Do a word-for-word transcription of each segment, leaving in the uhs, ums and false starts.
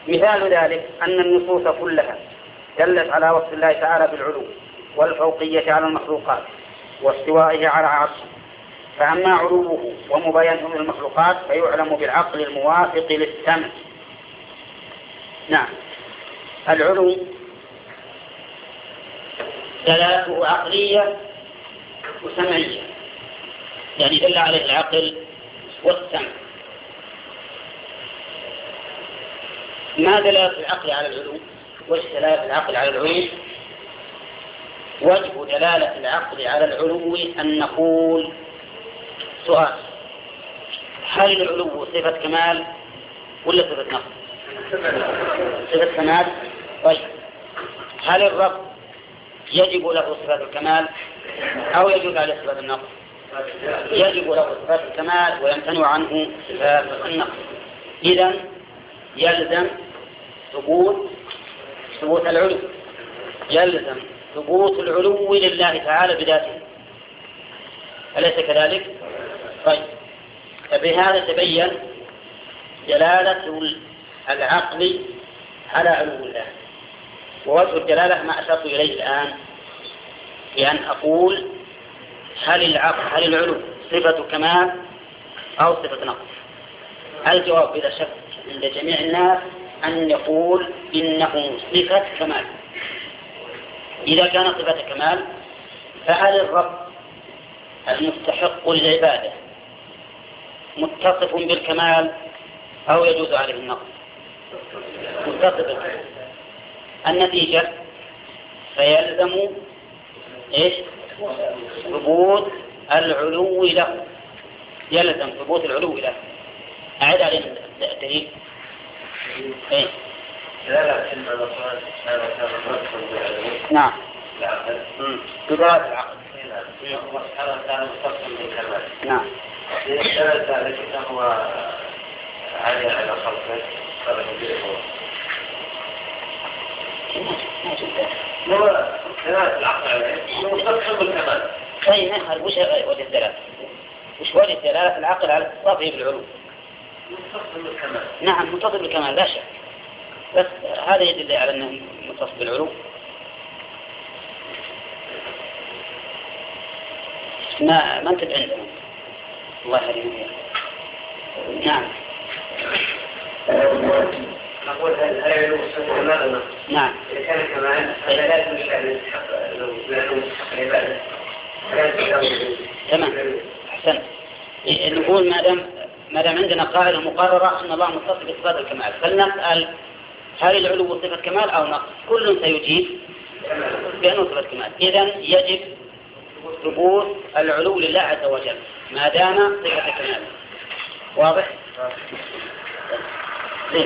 مثال ذلك أن النصوص كلها دلت على وصف الله تعالى بالعلو والفوقية على المخلوقات واستوائه على عرشه، فأما علوه ومباينته للمخلوقات فيعلم بالعقل الموافق للسمع. نعم، العلو دلالته عقلية وسمعية، يعني دل عليه العقل والسمع. ما دلالة العقل على العلو؟ وجه دلالة العقل على العلو وجه دلالة العقل على العلو أن نقول سؤال: هل العلو صفة كمال ولا صفة نقص؟ صفة كمال. طيب، هل الرب يجب له صفة الكمال أو يجب عليه صفة النقص؟ يجب له صفة الكمال ويمتنع عنه صفة النقص. إذن يلزم ثبوت ثبوت العلو، يلزم ثبوت العلو لله تعالى بذاته، أليس كذلك؟ طيب، فبهذا تبين دلالة العقل على علو الله. ووجه الدلالة ما أشرت إليه الآن، بأن أقول هل العقل هل العلو صفة كمال أو صفة نقص؟ الجواب بلا شك عند جميع الناس أن يقول إنه صفة كمال. إذا كان صفة كمال فهل الرب المستحق للعبادة متصف بالكمال أو يجوز عليه النقص؟ متصف بالكمال. النتيجة فيلزم إيش؟ ثبوت العلو له، يلزم ثبوت العلو له. أعد علينا الدليل. إيه؟ نعم. بدلالة العقل. نعم. هو عالي على خلقه هو دلالة العقل عليه مستقيم بالكمال. أي نهر وش وجه الدلالة؟ وش وجه دلالة العقل على اتصافه بالعلو؟ متصل بالكمال. نعم، متصل بالكمال لا شك، بس هذا يدل على أنه متصل بالعلو. ما ما أنت عندنا الله يهديك. نعم. نقول هل العلو صفة كمال؟ نعم. إذا كان كمال هذا لا يدل على لأنه مستحق العبادة. تمام، أحسنت. نقول ما دام ما دام عندنا قاعدة مقررة أن الله متصف بصفات الكمال، فلنسأل هل العلو صفة كمال أو نقص؟ كل سيجيب بأنه صفة كمال. إذن يجب ثبوت العلو لله عز وجل ما دام صفة كمال. واضح؟ زين.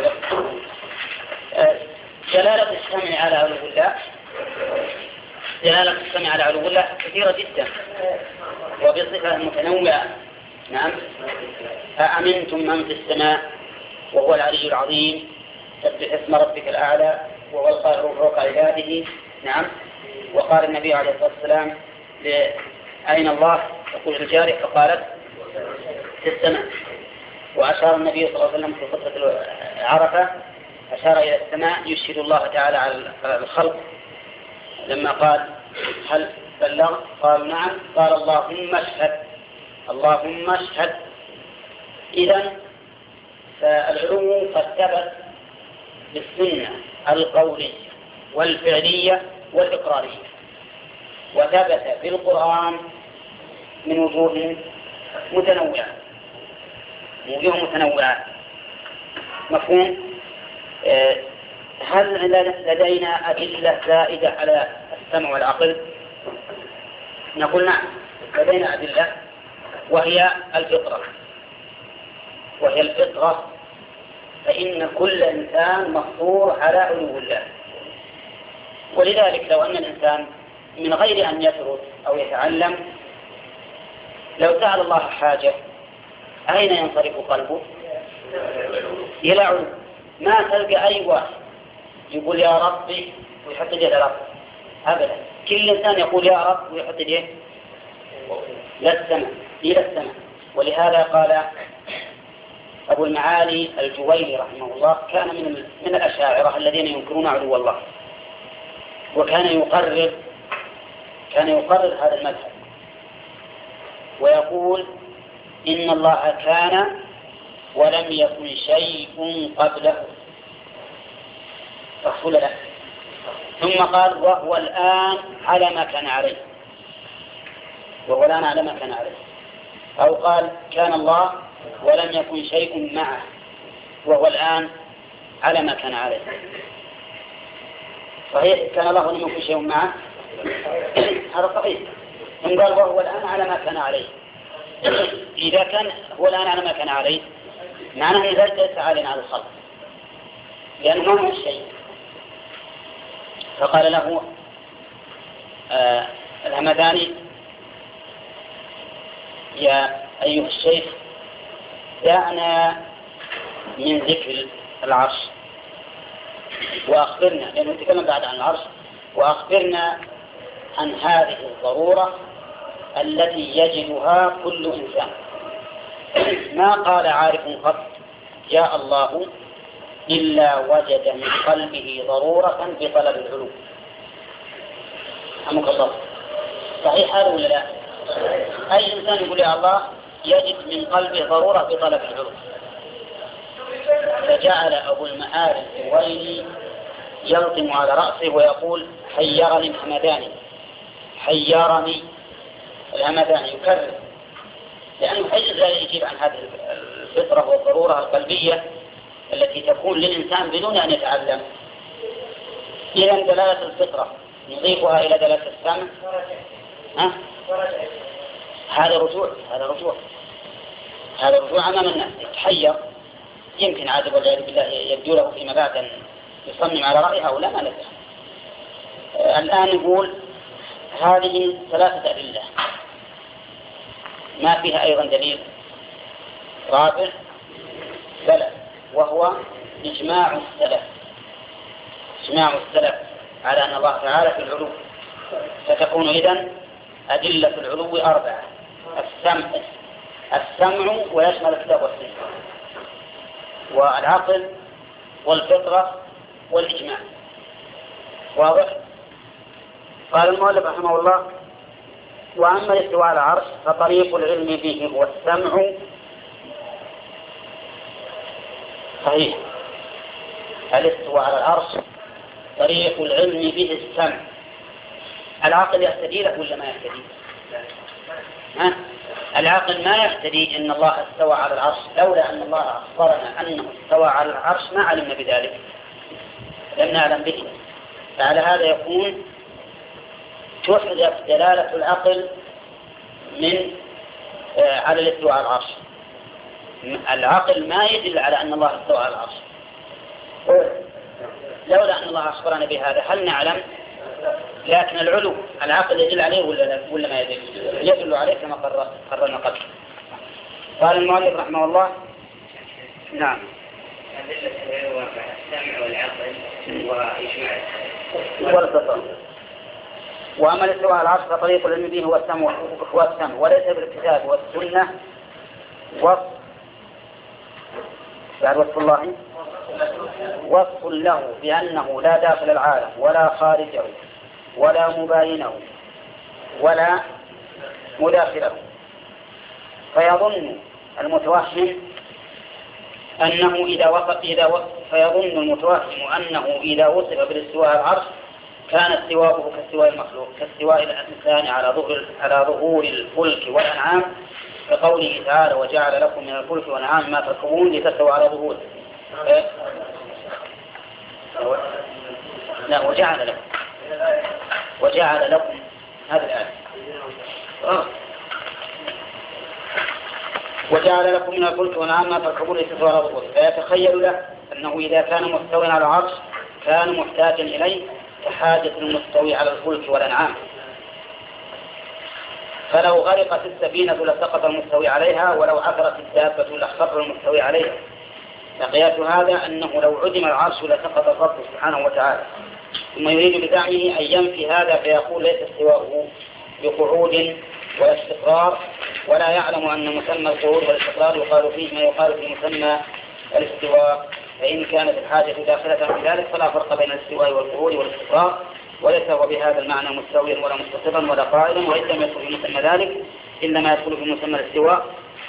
دلالة السمع على علو الله دلالة السمع على علو الله كثيرة جدا وبصفة متنوعة. نعم. أأمنتم من في السماء وهو العلي العظيم سبح اسم ربك الأعلى وهو القاهر فوق عباده. نعم. وقال النبي عليه الصلاة والسلام أين الله؟ يقول الجارح فقالت في السماء. وأشار النبي صلى الله عليه وسلم في خطبة عرفة أشار إلى السماء يشهد الله تعالى على الخلق لما قال هل بلغ؟ قال نعم. قال اللهم اشهد اللهم اشهد. إذن فالعلو قد ثبت بالسنة القولية والفعلية والإقرارية، وثبت في القرآن من وجوه متنوعة وجوه متنوعة. مفهوم؟ آه هل لدينا أدلة زائدة على السمع والعقل؟ نقول نعم، لدينا أدلة وهي الفطرة وهي الفطرة فإن كل إنسان مفطور على علو الله. ولذلك لو أن الإنسان من غير أن يدرس أو يتعلم لو سأل الله حاجة أين ينصرف قلبه؟ إلى علو. ما تلقى أي واحد يقول يا ربي ويحط يده على ربه أبدا. كل إنسان يقول يا رب ويحط يده للسماء إلى السماء. ولهذا قال أبو المعالي الجويني رحمه الله كان من من الأشاعرة الذين ينكرون علو الله، وكان يقرر كان يقرر هذا المذهب ويقول إن الله كان ولم يكن شيء قبله، رسول له، ثم قال وهو الآن على ما كان عليه، وهو الآن على ما كان عليه، أو قال كان الله ولم يكن شيء معه وهو الآن على ما كان عليه. صحيح كان الله ولم يكن شيء معه، هذا صحيح. ثم قال وهو الآن على ما كان عليه. إذا كان هو الآن على ما كان عليه معناه أنه ليس عالٍ على الخلق، لأنه ما هو الشيء. فقال له آه الهمداني يا أيها الشيخ دعنا من ذكر العرش وأخبرنا، لأنه يتكلم بعد عن العرش، وأخبرنا عن هذه الضرورة التي يجدها كل إنسان. ما قال عارف قط يا الله إلا وجد من قلبه ضرورة بطلب العلو. أمك الله صحيح هذا ولا لا؟ أي إنسان يقول يا الله يجد من قلبه ضرورة بطلب العلو. فجعل أبو المعالي الجويني يلطم على رأسه ويقول حيرني الهمداني، حيرني الهمداني، يكرر، لأنه حيث لا يجيب عن هذه الفطرة والضرورة القلبية التي تكون للإنسان بدون أن يتعلم. إذا دلالة الفطرة نضيفها إلى دلالة السمع، ها؟ هذا رجوع هذا رجوع هذا رجوع أمام الناس، يتحير، يمكن عاد والعياذ بالله يبدو له فيما بعد أن يصمم على رأيها ولا ما ندري. آه الآن نقول هذه ثلاثة أدلة، ما فيها أيضا دليل رابع بلى، وهو إجماع السلف إجماع السلف على أن الله تعالى في العلو. فتكون إذن أدلة العلو أربعة: السمع السمع ويشمل الكتاب والسنة والعقل والفطرة والإجماع. واضح؟ قال المؤلف رحمه الله: وأما الاستواء على العرش فطريق العلم به هو السمع. صحيح، الاستواء على العرش طريق العلم به السمع. العقل يهتدي له ولا ما يهتدي؟ ها؟ العقل ما يهتدي إن الله استوى على العرش، لولا أن الله أخبرنا أنه استوى على العرش ما علمنا بذلك، لم نعلم به. فعلى هذا يكون تحذف دلالة العقل من آه على الاستواء على العرش. العقل ما يدل على أن الله استوى على العرش، لولا أن الله أخبرنا بهذا هل نعلم؟ لكن العلو العقل يدل عليه ولا ولا ما يدل؟ يدل عليه كما قررنا قبل. قال المؤلف رحمه الله: نعم. السمع والعقل وإجماع والفطر. وأما الاستواء على العرش فطريق العلم به هو السمع هو السمع وليس بالكتاب والسنة وصف بعد وصف الله وصف له بأنه لا داخل العالم ولا خارجه ولا مباينه ولا مداخله. فيظن المتوهم أنه إذا وصف إذا وصف فيظن المتوهم أنه إذا وصف بالاستواء على العرش كان استواءه كاستواء المخلوق، كاستواء الإنسان على ظهور على ظهور الفلك والأنعام، كقوله تعالى: وجعل لكم من الفلك والأنعام ما تركبون لتستووا على ظهوره. لا، وجعل لكم وجعل لكم هذا الآية آه. وجعل لكم من الفلك والأنعام ما تركبون لتستووا على ظهوره. فيتخيل له أنه إذا كان مستويا على العرش كان محتاجا إليه كحاجة المستوي على الفلك والأنعام. فلو غرقت السفينة لسقط المستوي عليها، ولو عثرت الدابة لخر المستوي عليها. فقياس هذا أنه لو عدم العرش لسقط الرب سبحانه وتعالى. ثم يريد بزعمه أن ينفي هذا فيقول: ليس استواؤه بقعود ولا استقرار ولا يعلم أن مسمى القعود والاستقرار يقال فيه ما يقال في مسمى الاستواء، فإن كانت الحاجة داخلة في ذلك فلا فرق بين الاستواء والقعود والاستقرار، وليس هو بهذا المعنى مستويا ولا مستقرا ولا قائلا، وإن لم يدخل في مسمى ذلك إلا ما يدخل في مسمى الاستواء،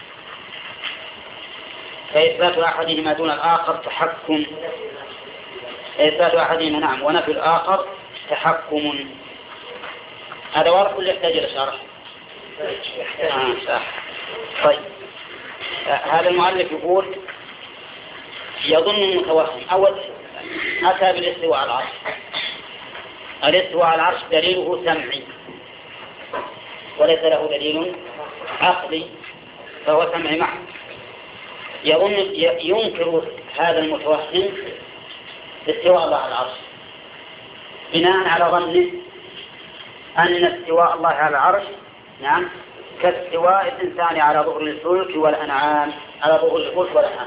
فإثبات أحدهما دون الآخر تحكم إثبات أحدهما نعم ونفي الآخر تحكم. هذا واضح ولا يحتاج إلى شرح؟ آه صح. طيب هذا المؤلف يقول يظن المتوهم أول أتى بالاستواء على العرش. الاستواء على العرش دليله سمعي وليس له دليل عقلي، فهو سمعي محض. يظن ينكر هذا المتوهم استواء الله على العرش بناء على ظنه أن استواء الله على العرش نعم كاستواء الإنسان على ظهر الفلك والأنعام على ظهر الفلك والأنعام،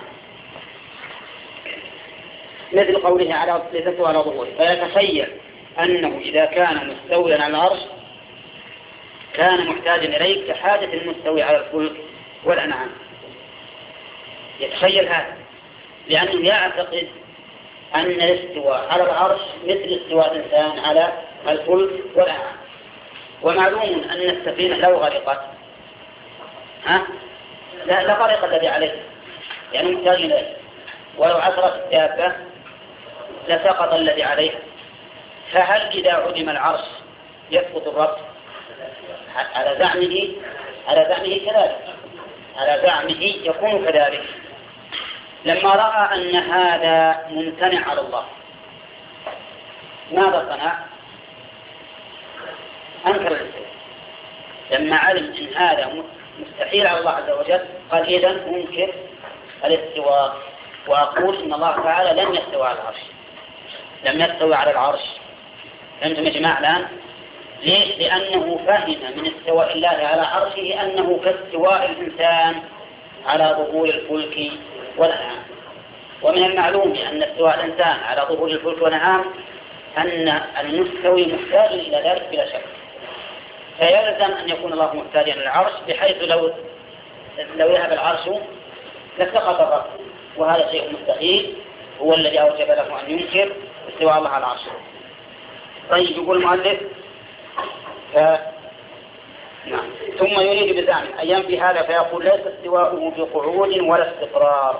مثل قوله على لتستوى على ظهوره، فيتخيل أنه إذا كان مستويا على العرش كان محتاجا إليه كحاجة المستوي على الفلك والأنعام. يتخيل هذا لأنه يعتقد أن الاستواء على العرش مثل استواء الإنسان على الفلك والأنعام. ومعلوم أن السفينة لو غرقت ها لا لغرق الذي عليه يعني محتاج إليه، ولو عثرت الدابة لسقط الذي عليها. فهل إذا عدم العرش يسقط الرب؟ على زعمه على زعمه كذلك على زعمه يكون كذلك. لما رأى أن هذا ممتنع على الله ماذا صنع؟ أنكر الاستواء. لما علم أن هذا مستحيل على الله عز وجل قال إذن أنكر الاستواء وأقول إن الله تعالى لم يستوى على العرش لم يستوى على العرش. فهمتم يا جماعة الآن؟ ليش؟ لأنه فهم من استواء الله على عرشه أنه كاستواء الإنسان على ظهور الفلك والأنعام. ومن المعلوم أن استواء الإنسان على ظهور الفلك والأنعام أن المستوي محتاج إلى ذلك بلا شك، فيلزم أن يكون الله محتاجا للعرش بحيث لو لو ذهب العرش لسقط الرب، وهذا شيء مستحيل هو الذي أوجب له أن ينكر استواء الله على العرش. طيب يقول المؤلف ف... نعم. ثم يريد بزعمه أن ينفي هذا فيقول ليس استواؤه بقعود ولا استقرار.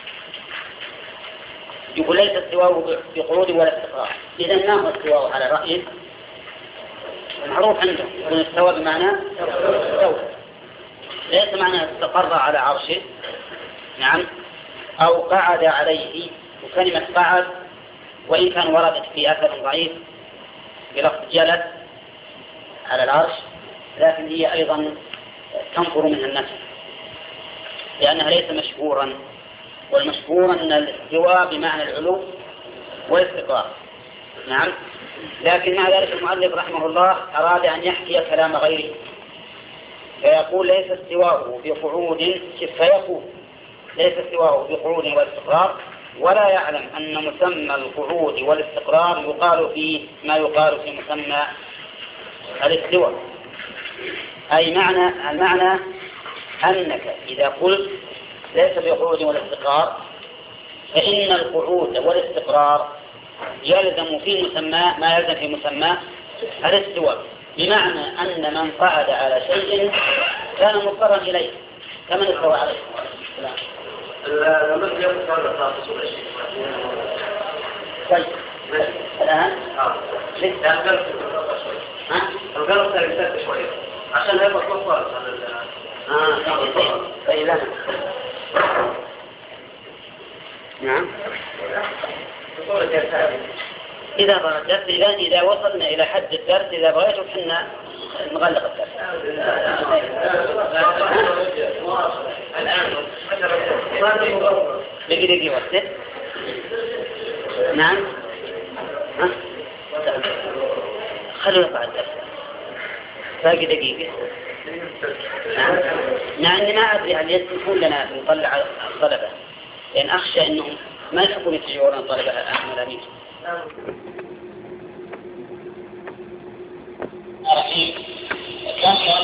يقول ليس استواؤه بقعود ولا استقرار. إذن ما هو استواؤه على رأيه؟ معروف عنده يكون استوى بمعنى استوى، ليس معنى استقر على عرشه نعم أو قعد عليه. وكلمة قعد وإن كان وردت في أثر ضعيف بلفظ جلس على العرش لكن هي أيضا تنفر منها النفس لأنها ليس مشهورا، والمشهور أن الاستواء بمعنى العلو والاستقرار نعم. لكن مع ذلك المؤلف رحمه الله أراد أن يحكي كلام غيره فيقول ليس استواؤه بقعود فيقول ليس استواؤه بقعود والاستقرار ولا يعلم أن مسمى القعود والاستقرار يقال فيه ما يقال في مسمى الاستواء. أي معنى المعنى أنك إذا قلت ليس بقعود ولا استقرار فإن القعود والاستقرار يلزم في مسمى ما يلزم في مسمى الاستواء، بمعنى أن من قعد على شيء كان مضطرا إليه كمن استوى عليه. طيب الآن لسه القلب تلك شوية عشان هذا مطلوب آه طيب أنا نعم إذا ضل الدرس الآن إذا وصلنا إلى حد الدرس إذا بغيتم حنا نغلق الدرس الآن بقي دقيقة وقت نعم خلوا يقع الدرس باقي دقيقة نعم. لأني ما أدري هل يسمحون لنا نطلع الطلبة لأن أخشى أنهم ما يحبون يتجورون الطلبة الآن. رحيم